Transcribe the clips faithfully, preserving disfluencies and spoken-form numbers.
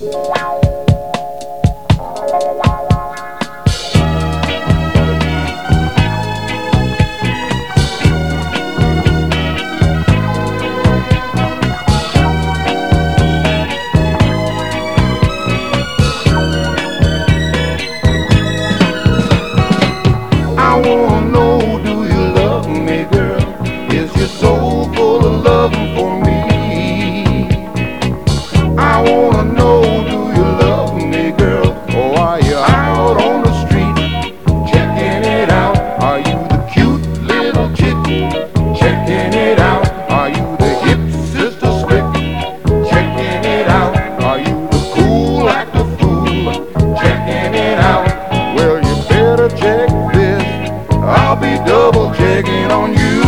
I wanna know, do you love me, girl? Is your soul full of love for me? I wanna know, do you love me, girl? Or are you out on the street checking it out? Are you the cute little chick checking it out? Are you the hip sister slick checking it out? Are you the cool actor fool checking it out? Well, you better check this. I'll be double checking on you.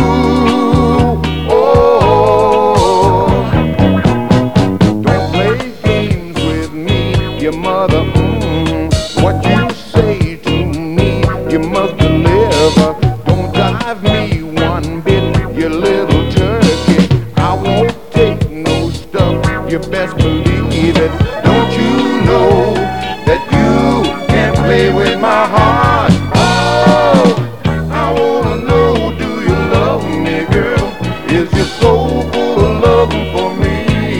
Oh, don't play games with me, your mother. Mm, what you say to me, you must deliver. Don't dive me one bit, you little turkey. I won't take no stuff, you best believe it. Don't you know that you can't play with my heart? Is your soul full of love for me?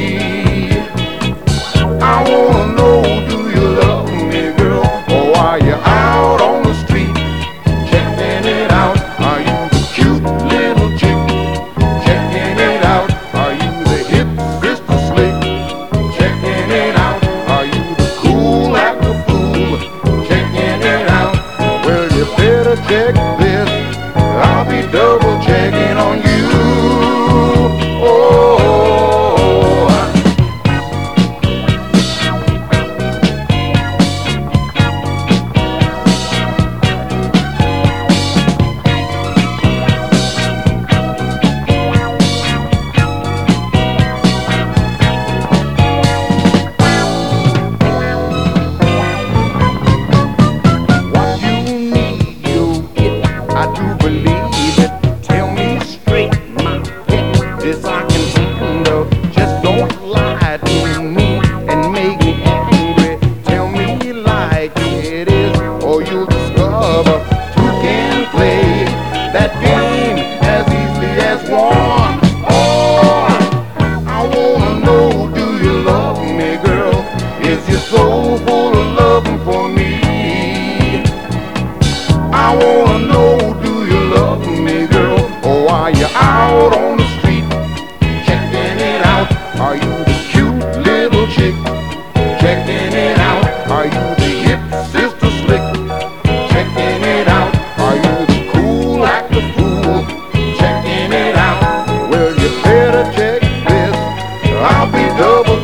I wanna know, do you love me, girl? Or are you out on the street checking it out? Are you the cute little chick checking it out? Are you the hip sister slick checking it out? Are you the cool actor fool checking it out? Well, you better check this. I'll be double checking on you. I wanna know, do you love me, girl? Or are you out on the street checking it out? Are you the cute little chick checking it out? Are you the hip sister slick checking it out? Are you the cool actor fool checking it out? Well, you better check this. I'll be double